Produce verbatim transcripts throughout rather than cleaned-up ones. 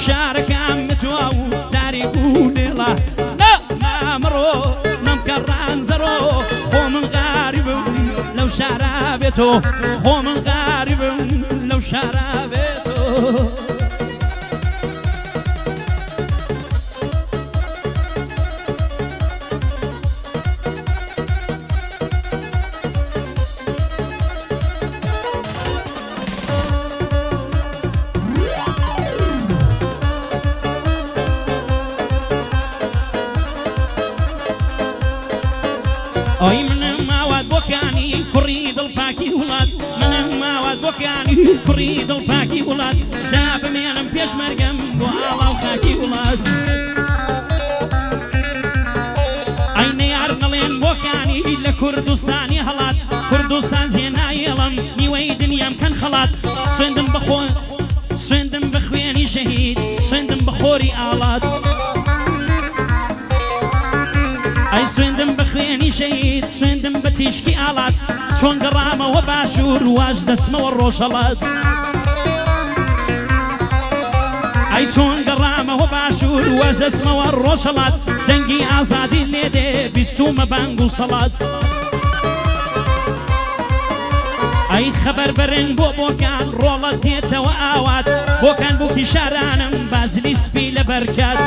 شاركم متوا وتاريخون الله لا ما مرو نمكران زرو خو من غارب لو شرابته خو من غارب لو شرابته أي من مواد بوكاني كريد الباكي ولاد من مواد بوكاني كريد الباكي ولاد جاب مينم فيش مرقم بوعلا وخاكي ولاد أي نيارنا لين بوكاني لكردستاني هلات كردستان زينا يلم نيوي دنيا مكان خلات سندم بخو سندم بخويني شهيد سندم بخوري آلات أي سويندم بخويني شهيد سويندم بتيشكي آلات شون قرامة وباشور واجد اسمه والروشلات أي شون قرامة وباشور واجد اسمه والروشلات دنقي آزادي الليدي بيستوم بانقو صلاة أي خبر برن بو بوكان رولت ديتا وآوات بوكان بوكي شارانم بازلي سبي لبركات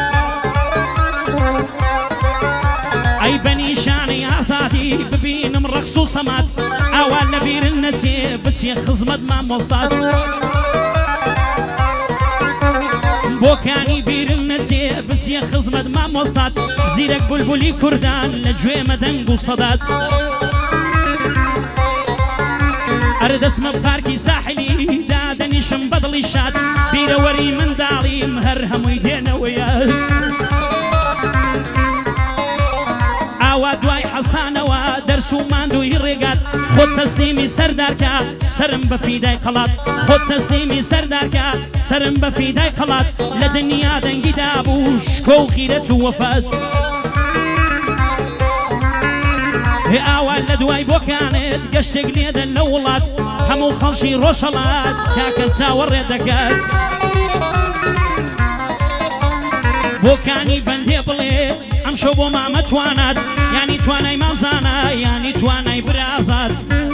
أي بني شاني آزادي ببينم رقص وصمات أول نبير النسيب بس يخز مدمع مصات بوكاني بير النسيب بس يخز مدمع مصات زيرك بلبلي كردان لجوي مدنق وصدات أرد اسم بفاركي ساحلي دادني شم بدلي شاد بير وري من داري مهرهم ويدين ويات ودواي حسانة ودرس وماندو يرقات خود تسليمي سرداركا سرم بفيداي قلات خود تسليمي سرداركا سرم بفيداي قلات لدنيا دنقي دابوش كو خيرة وفات هي أول لدواي بوكانت قشتق ليدا اللولات همو خلشي روشلات كاكت ساور ردكات بوكاني بندي بلي امشو بو ما متوانات يعني تواناي مامزانا يعني تواناي برازات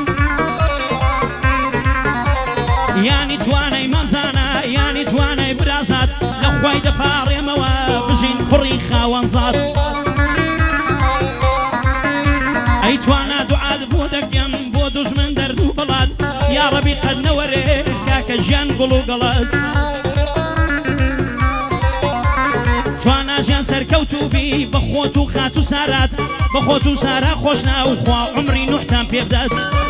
يعني تواناي مامزانا يعني تواناي برازات لخواي دفاري موا بجين خريخا وانزات اي توانا دعاء بودك يم بودوش من دردو بلات يا ربي قد نوريك كاك جان قلو قلات توانا جان سركوتو بي بخوتو خاتو سارات بخوتو سارا خوشنا وخوا عمري نوحتان بيبدات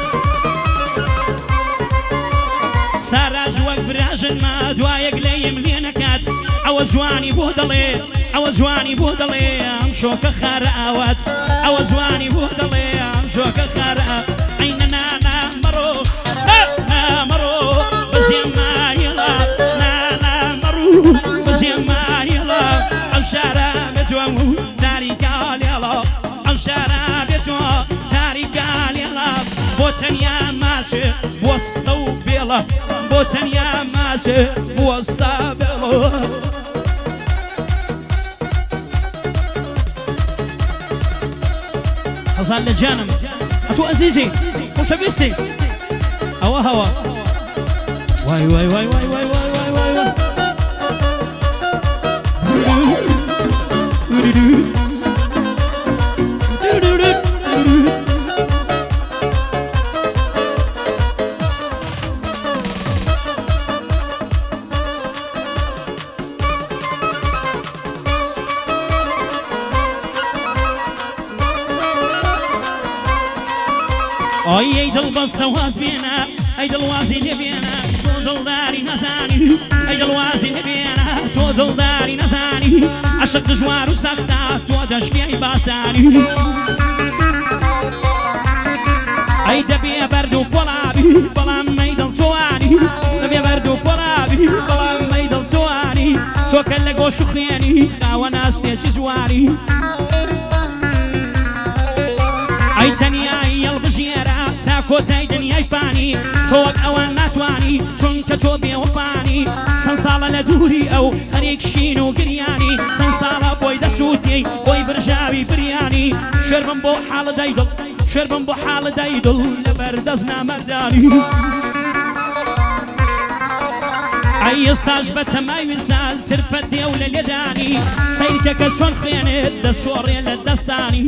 سارا جواك براجن ما دوايق ليم لينكات او زواني بودلي او زواني بودلي امشوك خاراوات او زواني بودلي امشوك خارا عيننا نامرو نامرو بزي ما يلا نامرو بزي ما يلا شرابتو تاريكا ليلا أم شرابتو تاريكا ليلا بوتن يا ماشي وسطو بيلا بوتن يا ماشي وسطو بيلا حصل لجانم أتو أزيزي وشبيستي أوا هوا واي واي واي واي واي واي واي واي أي أي دلبس سواز بينا أي دلوازي لبينا تو دلداري نزاني أي دلوازي لبينا تو دلداري نزاني عشق جوار وسختا تو دشكي أي باساني أي دبي بردو قلابي بلام ميدل تواني دبي بردو قلابي بلام ميدل تواني تو كلقو شخياني خاوانا استيجي زواني أي تنيا يلبجيرا تاكو تايدن يفاني توك أوان ناتواني چونك تۆ بێوەفانی چەند ساڵە لە دووری ئەو خەریک شین و گریانی چەند ساڵە بۆی دەسووتی بۆی برژاوی بریانی شێربم بۆ حاڵەدای دڵ شێربم بۆ حاڵەدای دڵ لەبەر دەست نامەردانی ئەی ئێستاش بە تەمای ویسال ترپەت دێ و لە لێدانی سەیرکەکە چۆن خوێنێت دەچۆڕێ لە دەستانی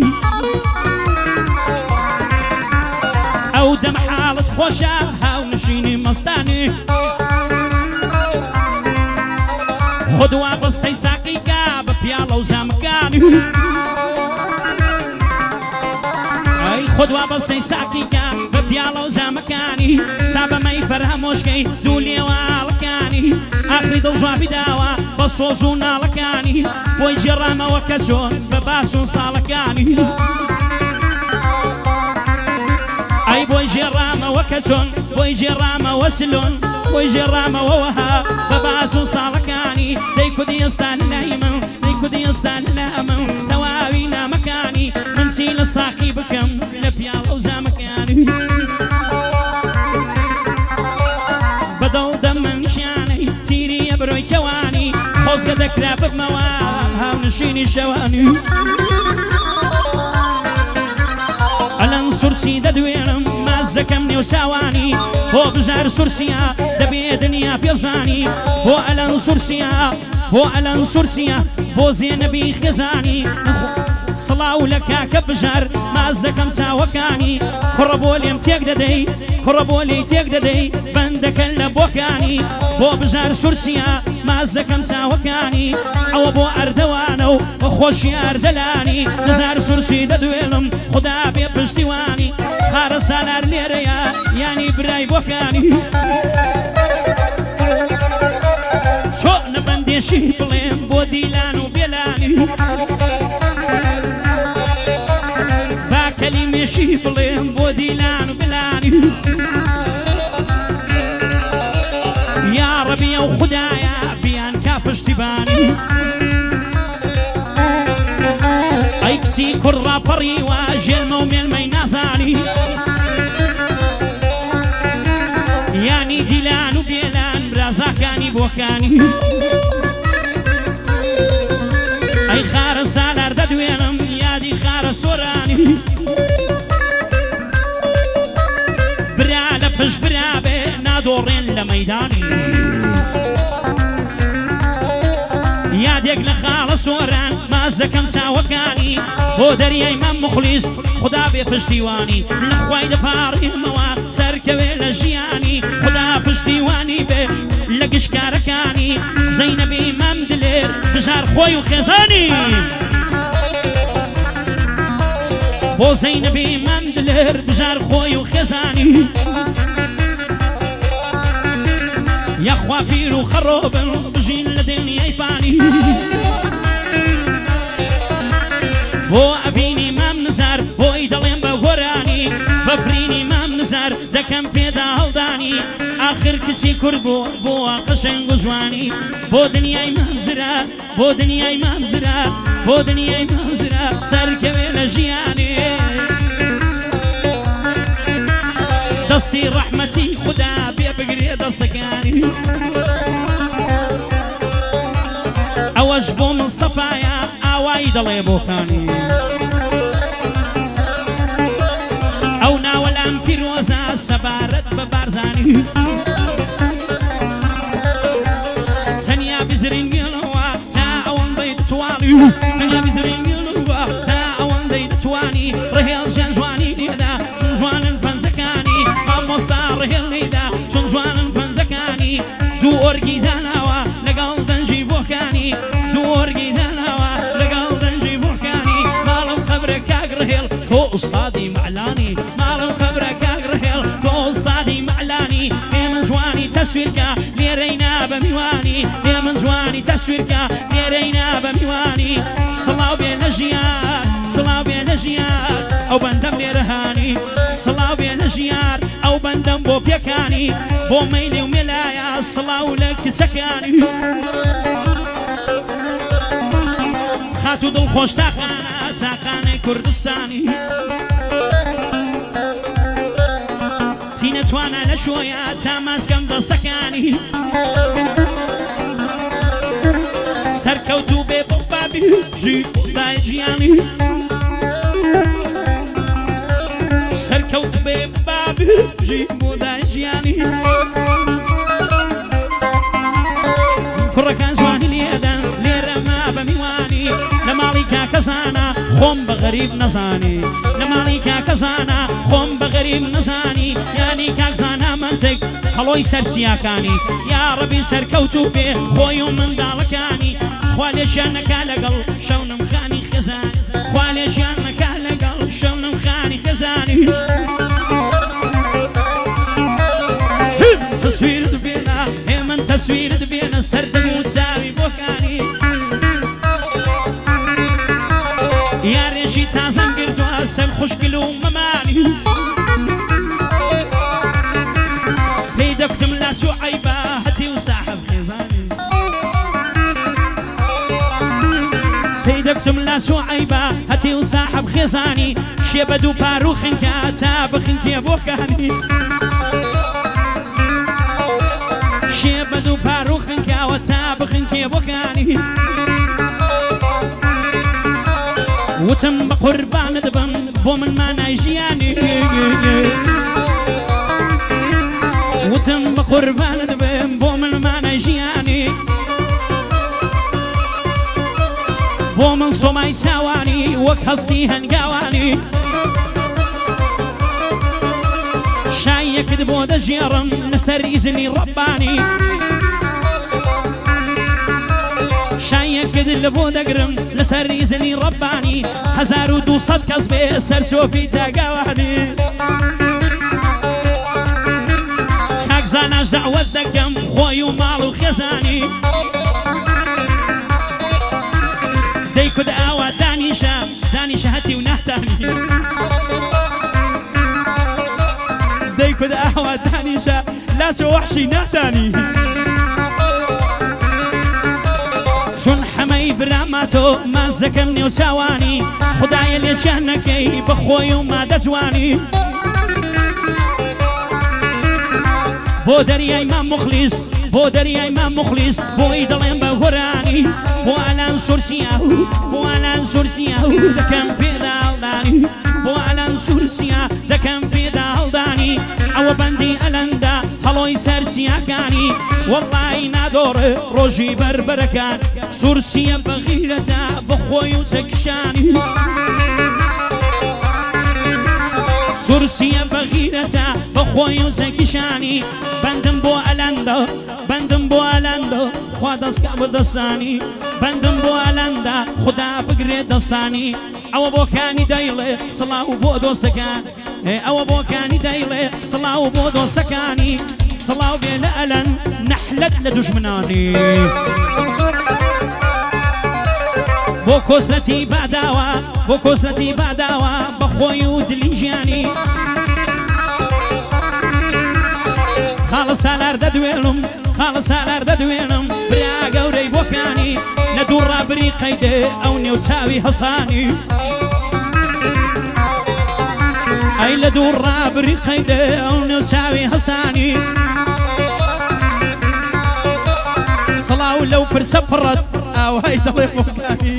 ئەو دەم حاڵت خۆشە هاو نشینی مەستانی خودوا بەستەی ساقیکە بە پیاڵە و زامەکانی ئەی خودوا بەستەی ساقیکە بە پیاڵە و زامەکانی تا بەمەی فەرهەمۆشکەی دوو لێواڵەکانی ئاخری دڵجوابی داوە بە سۆز و ناڵەکانی بۆی ژێڕامەوە کە چۆن بە باس و ساڵەکانی ئەی بۆی ژێڕامەوە کە چۆن بۆی ژێڕامەوە سلۆن بۆی ژێڕامەوە وەها بە باس و ساڵەکانی دەی کودی ئێستا لای من دەی کودی ئێستا لە ئەمە تەواوی نامەکانی من چی لە ساقی بکەم لە پیاڵە و زامەکانی بەدڵ دەمەنیشانەی تیری ئەبرۆی کەوانی خۆزگە دەکرا ببمەوە هاونشینی شەوانی ئەلەن سورسی دەدوێنم ماز دەکەم نێو چاوانی بۆ بژار سورسیە دەبێ دنیا پێبزانی بۆ ئەلەن سورسیە بۆ ئەلەن سورسیە بۆ زێنەبی خێزانی سڵاو لە کاکە بژار ماز دەکەم چاوەکانی کوڕە بۆ لێم تێک دەدەی کوڕە بۆ لێی تێک دەدەی بەندەکەن لە بۆکانی بۆ بژار سورسیە ماز دەکەم چاوەکانی ئەوە بۆ ئەردەوانە و بە خۆشی ئەردەلانی نزار سورسی دەدوێنم خدا بێ پشتیوانی خارە سالار لێرەیە یانی برای بۆکانی چۆ نەبەندێشی بڵێم بۆ دیلان و بێلانی با کەلیمێشی بڵێم بۆ دیلان و بێلانی یا ڕەبی ئەو خودایە بیان کا پشتیبانی ئەی کچی کوڕ ڕاپەڕیوە ژێلمە و مێلمەی نازانی یانی دیلان و بێلان برازاکانی بۆکانی ئەی خارە سالار دەدوێنم یادی خارە سۆرانی برا لە پشت برابێ نادۆڕێن لە مەیدانی یادێک لە خاڵە سۆران ماز دەکەم چاوەکانی بۆ دەریای مەم مخلیس خدا بێ پشتیوانی لەخوای دەپاڕێمەوە سەرکەوێ لە ژیانی خدا پشتیوانی بێ لە گشتکارەکانی زەینەبی مەم دلێر بژار خۆی و خێزانی بۆ زەینەبی مەم دلێر بژار خۆی و خێزانی یەخوا پیر و خەڕۆبن بژین لە دنیای فانی بۆ ئەبینی مام نزار بۆی دەڵێم بە گۆرانی بەفرینی مام نزار دەکەم پێدا هەڵدانی آخر کچی کورد بۆ بۆ قەشەنگ و جوانی بۆ دنیای مامزرا بۆ دنیای مامزرا بۆ دنیای مامزرا سەرکەوێ لە ژیانێ دەستی ڕەحمەتی خدا پێ بگرێ دەستەکانی ئەوەش بۆ من سەفایە ئاوایی دەڵێ بۆکانی ئەو ناوەلام پیرۆزە سەبارەت بە بارزانی تەنیا بزرینگێنەوە تا ئەوەندەی دەتوانی تەنیا بزرینگێنەوە تا ئەوەندەی دەتوانی ڕهێڵ ژیان جوانی لێدا چون جوانن پەنجەکانی مامۆستا ڕهێڵ لێدا چون جوانن پەنجەکانی دوو ئۆرگی داناوە لەگەڵ دەنجی بۆکانی دوو ئۆرگی داناوە لەگەڵ دەنجی بۆکانی ماڵم خەبرە کاک ڕهێڵ تۆ ئوستادی مەعلانی ماڵم خەبرە کاک ڕهێڵ تۆ ئوستادی مەعلانی ئێمە جوانی تەسویرکە لێرەی نابە میوانی ئێمە جوانی تەسویرکە لێرەی نابە میوانی سڵاو بێ لە ژیان سڵاو بێ لە ژیان ئەو بەندەم لێرەهانی سڵاو بێ لە ژیان ئەو بەندەم بۆ پێکانی بۆ مەیلێ و مێلایە سڵاو لە کچەکانی خات و دڵخۆش تاقانە تاقانەی کوردستانی تینە توانە لە شۆیە تا ماسکەم دەستەکانی سەرکەوتوو بێ بۆ بابی ژی دای ژیانی سەرکەوت بێ بابی ژی بۆ دای ژیانی کوڕەکان جوانی لێدەن لێرە ما بە میوانی لە ماڵی کاکەزانە خۆم بە غەریب نەزانی لە ماڵی کاکەزانە خۆم بە غەریب نەزانی یانی کاکزانە منتێک هەڵۆی سەرچیاکانی یا ڕەبی سەرکەوتوو بێ خۆی و منداڵەکانی خوا لێژیان نەکا لەگەڵ شەونم خانی خێزان خوا لێژیان نەکا لەگەڵ شەونم خانی خێزانی تەسویرت بێنە هێمن تەسویرت بێنە سەردەم و چاوی بۆکانی یاڕێژی تازەم گردووە سەر خوشکل و مەمانی پێی دەکتم لاس و عەیبە هەتی و ساحەب خێزانی پێی دەکتم لاس و عەیبە هەتی و ساحەب خێزانی شێبە دوو پار و خنکە تا بخنکێ بۆکانی شێبە دوو پار و خنکاوە تا بخنکێ بۆکانی وتم بە قوربانت بم بۆ من مانای ژیانی وتم بە قوربانت بم بۆ من مانای ژیانی بۆ من سۆمای چاوانی وەک هەستی هەنگاوانی شایەکت بۆ دەژێڕم لەسەر ئیزنی ڕەبانی شایەکت لە بۆ دەگرم لەسەر ئیزنی ڕەبانی هەزار و دووسەد کەس بێ سەر سۆفی تاگاوانی کاکزاناش دەعوەت دەکەم خۆی و ماڵ و خێزانی دەیکود ئاوا دانیشە دانیشە هەتی و ناتانی دەیکود ئاوا دانیشە لاس و وەحشی ناتانی چون حەمەی براماتۆ ماز دەکەم نێو چاوانی خدایە لێچیان نەکەی بە خۆی و مادە جوانی بۆ دەریای مام مخلیس بۆ دەریای مام مخلیس بۆی دەڵێن بە هۆرانی بۆ ئالان سورسیا بۆ ئالان سورسیا دەکەم پێدا هەڵدانی بۆ ئالان سورسیا دەکەم پێدا هەڵدانی ئەوە بەندی ئەلەندا هەڵۆی سەرسیاکانی وەڵڵای نادۆڕێ ڕۆژی بەربەرەکان سورسیە بەغیرەتە بەخۆی و چەکشانی سورسیە بەغیرەتە بەخۆی و چەکیشانی بەندم بۆ ئەلەندە بەندم بۆ ئەلەندە خوا دەستکا بە دەستانی بەندم بۆ ئەلەندە خدا بگرێ دەستانی ئەوە بۆکانی دەیڵێ سڵاو بۆ دۆستەکان ئەوە بۆکانی دەیڵێ سڵاو بۆ دۆستەکانی سڵاو بێ لە ئەلەن نەحلەت لە دوژمنانی بۆ کۆزلەتی باداوە بۆ کۆزلەتی باداوە بەخۆی و دلی ژیانی خاڵە سالار دەدوێنم خاڵە سالار دەدوێنم برا گەورەی بۆکانی لە دوو ڕابری قەیدێ ئەو نێو چاوی هەسانی ئەی لە دوو ڕابری قەیدێ ئەو نێو چاوی هەسانی سڵاو لەو پرسە پڕەت ئاوای دەڵێ بۆکانی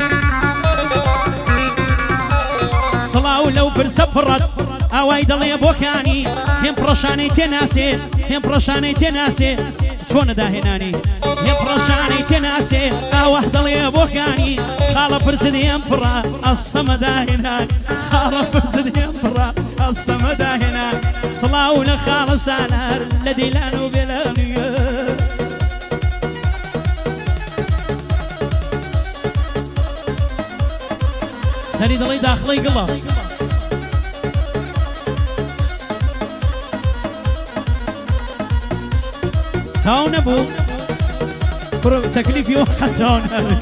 سڵاو لەو پرسە پڕەت ئاوای دەڵێ بۆکانی هێم پڕەشانەی تێناسێ هێم پڕەشانەی تێناسێ چۆنە داهێنانی هێم پڕەشانەی تێناسێ ئاوە دەڵێ بۆکانی خاڵە پرسد هێم پڕە ئەستەمە داهێنان خاڵە پرسد هێم پڕە ئەستەمە داهێنان سڵاو لە خاڵە سالار لە دەیلان و بێلانیە سەری دڵی داخڵەی گڵە تاو نەبوو تەکلیفی و حەتاو نەبوو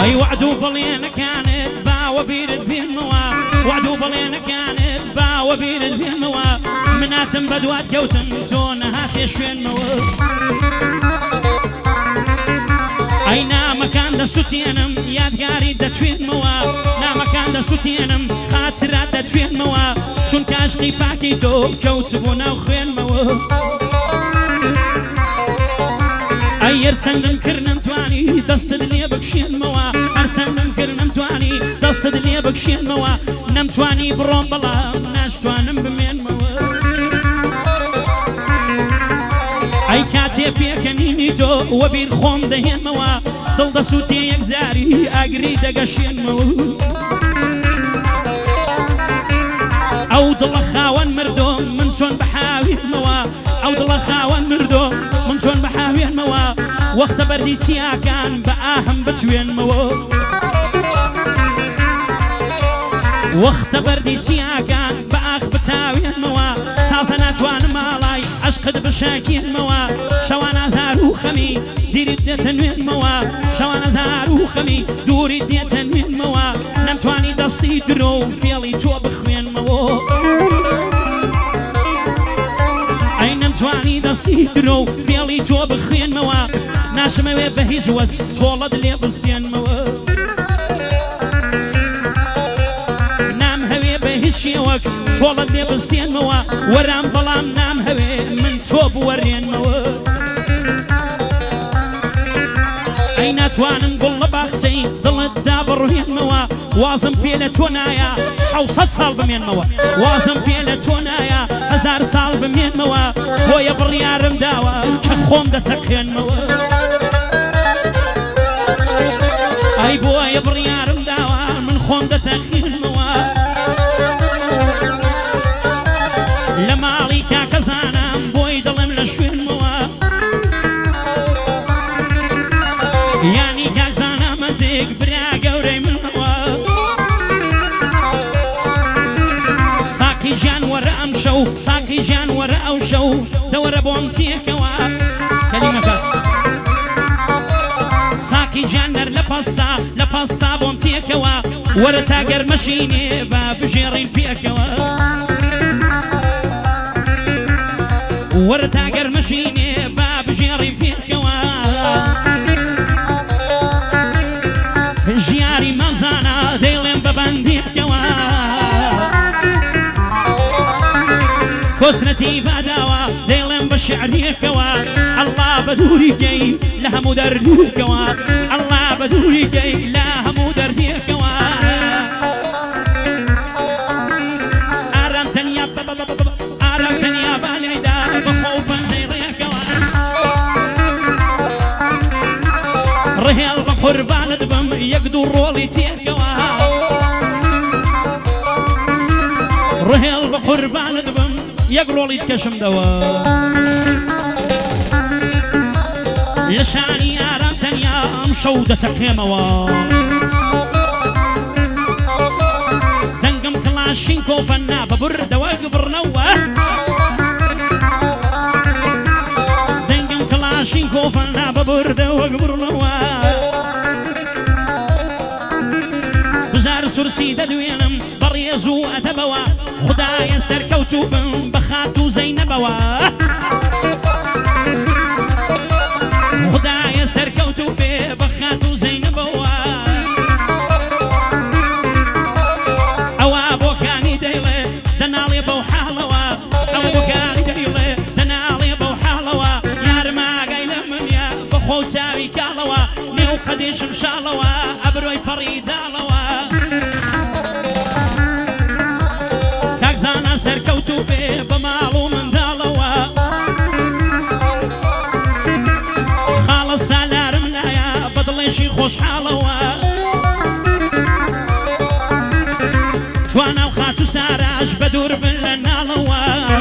أي وعدو بلينا كانت با وبيرد في الموا وعدو بلينا كانت با وبيرد في الموا مناتم بدوات كوتن تون هاتي شوين موا أي نام كان دا سوتينم يادگاري دا توين موا نام كان دا سوتينم خاطرات دا توين موا چون كاشقي باكي تو كوتبونا وخوين موا أي أرسندم كرنم تواني دست دلي بكشين موا أرسندم كرنم تواني دست دلي بكشين موا نم تواني بروم بلا ناشتوانم بمين موا أي كاتي بيكنيني تو وبير خوم دهين موا دل دسوتي يكزاري أقري دقشين موا أو دل خاوان مردوم من شون بحاوي موا أو دل خاوان مردوم من شون بحاوي موا وقت بردي سياكان بآهم بتوين موا وقت بردي سياكان بآخ بتاوين موا تازنا توان مالاي أشقد بشاكين موا شوانا زارو خمي ديري دي تنوين موا شوانا زارو خمي دوري دي تنوين موا نمتواني دستي درو فيلي تو بخوين موا أي نمتواني دستي درو فيلي تو بخوين موا ناشموي بهيزوز تولد لي بسين موا نام هوي بهيشيوك تولد لي بسين موا ورام بلام نام هوي من توب ورين موا أي نتوانم قل باخسي ضل الدابر وين موا وازم بيلة تونايا حوصت صال بمين موا وازم بيلة تونايا هزار صال بمين موا هو يبريار مداوا كخوم دا تقين موا أي بوا يبريار مداوا من خوم دا تقين موا لما عليكا كزانا بوي ضلم لشوين موا يعني كاكزانا مديك برا قوري من هوا ساكي جان ورا أمشو ساكي جان ورا أوشو دور بومتي كوا كلمة ساكي جانر لباستا لباستا بومتي كوا ورا تاقر مشيني باب جيرين في كوا ورا تاقر مشيني باب جيرين في كوا جياري منزانا ديلين ببندي كوا كسنتي فداوا ديلين بشعري كوا الله بدوري جاي لها مدردي كوا الله بدوري جاي لها مدردي كوا أرمتني يا بابا بابا أرمتني يا بالي دا بخوفا زي كوا رهيل بقربان دبم يقدر رولي تيكوا رهيل بقربان دبم يقرولي يتكشم دوا لشاني أرمتني يا مشودة تقيموا دنقم كلاشينكو فنا ببرد واقبر نوه دنقم كلاشينكو فنا ببرد واقبر نوه بزار سرسي ددوينم بريزو أتبوا خدايا سركوتو بن بخاتو زينبوا خدايا سركوتو بخاتو زينبوا أوا بوكاني ديلي دنالي بوحالوا أوا بوكاني ديلي دنالي بوحالوا يار ما قايلة من يا بخو ساوي كالوا نيو قديش مشالوا أبروي فريدالوا كاكزانا سركوتو بمالو من دالوا خالص سالار ملايا بدليشي خوش حالوا توانا وخاتو ساراج بدور بالنالوا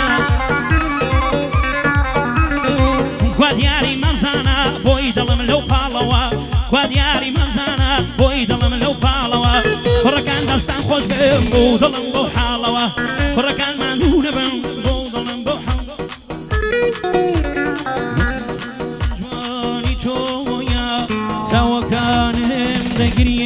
كوادياري منزانا بوي دلم لو فالوا كوادياري منزانا بوي دلم لو فالوا فرقان دستان خوش بمو دلم بو حالوا فرقان مندون بمو دلم بو حالوا جواني تويا توكانهم دقريا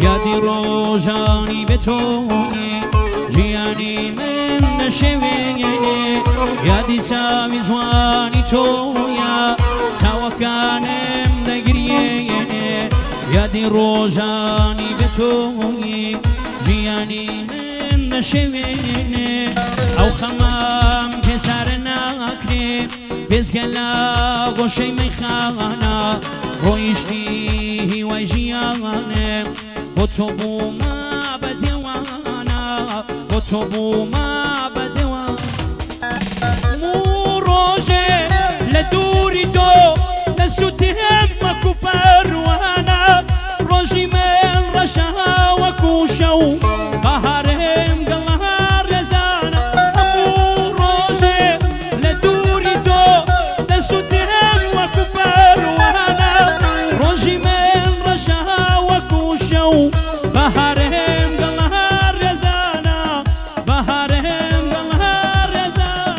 یادی ڕۆژانی بێ تۆیە ژیانی من نەشەوێنێ یادی چاوی جوانی تۆیە چاوەکانم دەگریێنێ یادی ڕۆژانی بێ تۆیە ژیانی من نەشەوێنێ ئەو خەمام پێزارە ناکرێ بێزگە لە گۆشەی مەیخانە ڕۆیشتی هیوای ژیانێ بۆ تۆ بوومە بە دێوانە بۆ تۆ بوومە بە دێوان و ڕۆژێ لە دووری تۆ لە سووتێم وەکو پەروانە ڕۆژی من ڕەشە وەکو شەو بەهارێم گەڵا ڕێزانە هەموو ڕۆژێ لە دووری تۆ لە سووتێم وەکو پەروانە ڕۆژی من ڕەشە وەکو شەو بەهارێم گەڵا ڕێزانە بەهارێم گەڵا ڕێزانە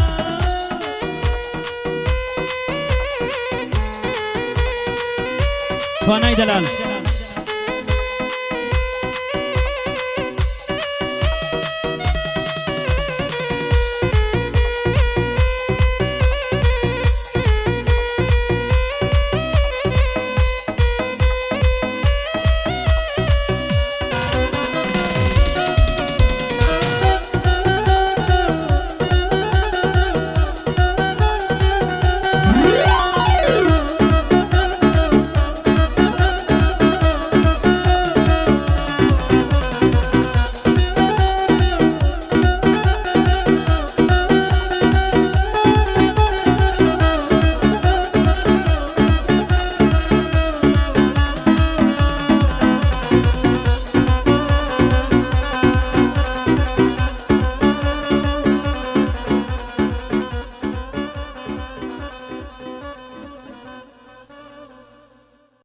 توانای دەلال